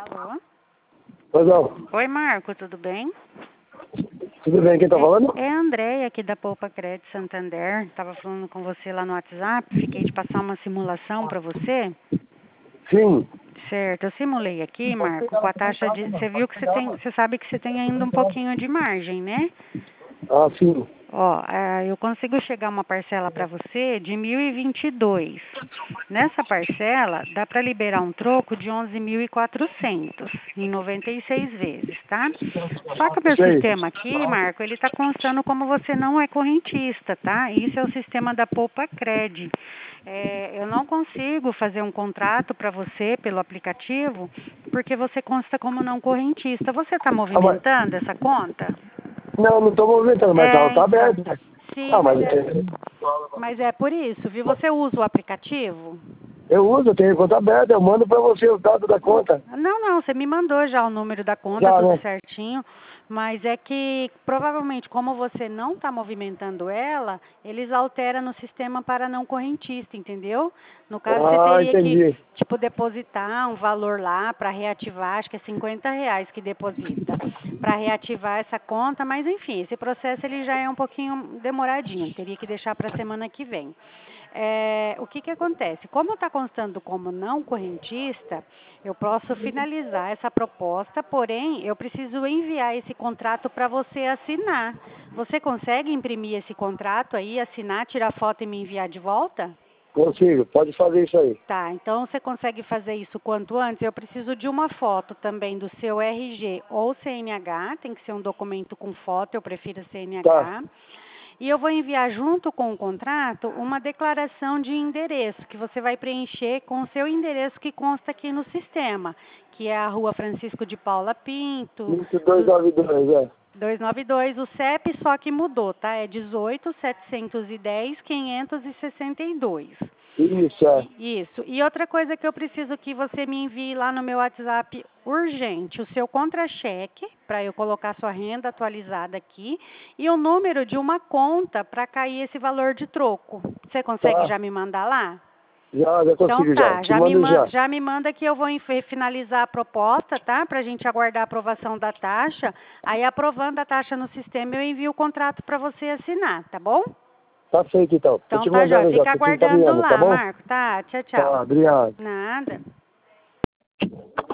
Alô? Pois não. Oi, Marco, tudo bem? Tudo bem, quem tá falando? É a Andréia aqui da Poupa Crédito Santander. Tava falando com você lá no WhatsApp. Fiquei de passar uma simulação para você. Sim. Certo, eu simulei aqui, Marco, com a taxa de... Você viu que você sabe que você tem ainda um pouquinho de margem, né? Ah, sim. Ó, eu consigo chegar uma parcela para você de 1.022. Nessa parcela, dá para liberar um troco de 11.400 em 96 vezes, tá? Só que o meu Sei. sistema aqui, Marco, ele está constando como você não é correntista, tá? Isso é o sistema da Poupa Cred. Eu não consigo fazer um contrato para você pelo aplicativo porque você consta como não correntista. Você está Mas... movimentando essa conta? Não tô movimentando, mas ela tá Então. aberta. Sim, Ah, mas mas é por isso, viu? Você usa o aplicativo? eu uso, eu tenho conta aberta, eu mando pra você os dados da conta. Não, você me mandou já o número da conta, Já, tudo né? certinho, mas é que provavelmente como você não está movimentando ela, eles alteram no sistema para não correntista, entendeu? No caso, você Ah, teria que, entendi. tipo, depositar um valor lá para reativar, acho que é R$ 50 que deposita, para reativar essa conta, mas enfim, esse processo ele já é um pouquinho demoradinho, teria que deixar para a semana que vem. O que acontece? Como está constando como não correntista, eu posso finalizar essa proposta, porém, eu preciso enviar esse contrato para você assinar. Você consegue imprimir esse contrato aí, assinar, tirar foto e me enviar de volta? Consigo, pode fazer isso aí. Tá, então você consegue fazer isso quanto antes? Eu preciso de uma foto também do seu RG ou CNH, tem que ser um documento com foto, eu prefiro Tá, CNH. E eu vou enviar junto com o contrato uma declaração de endereço, que você vai preencher com o seu endereço que consta aqui no sistema, que é a Rua Francisco de Paula Pinto, 2292, 292, o CEP só que mudou, tá? É 18.710.562. Isso, Isso. E outra coisa que eu preciso que você me envie lá no meu WhatsApp urgente, o seu contra-cheque, para eu colocar sua renda atualizada aqui, e o número de uma conta para cair esse valor de troco. Você consegue Tá. já me mandar lá? Já Então consigo já. tá, Te mando já. já me manda que eu vou finalizar a proposta, tá? Para a gente aguardar a aprovação da taxa. Aí aprovando a taxa no sistema, eu envio o contrato para você assinar, tá bom? Tá feito então. Tô Então te tá, Jó. mandando já, Fica tô te aguardando encaminhando, tá lá, bom? Marco. Tá, tchau, tchau. Tá, obrigado. Nada.